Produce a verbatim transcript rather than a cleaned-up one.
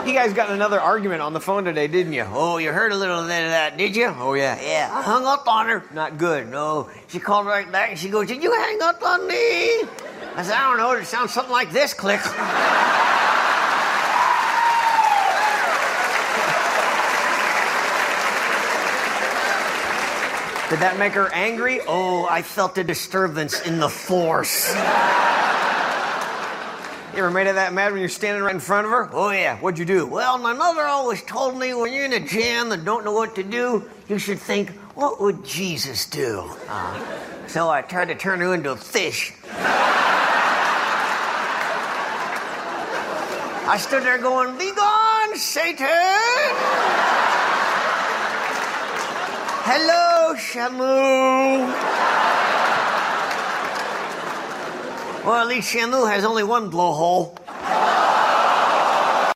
You guys got in another argument on the phone today, didn't you? Oh, you heard a little bit of that, did you? Oh, yeah. Yeah, I hung up on her. Not good, no. She called right back and she goes, did you hang up on me? I said, I don't know, it sounds something like this, click. Did that make her angry? Oh, I felt a disturbance in the force. You ever made her that mad when you're standing right in front of her? Oh, yeah. What'd you do? Well, my mother always told me when you're in a jam and don't know what to do, you should think, what would Jesus do? Uh, so I tried to turn her into a fish. I stood there going, be gone, Satan! Hello, Shamu. Well, at least Shamu has only one blowhole.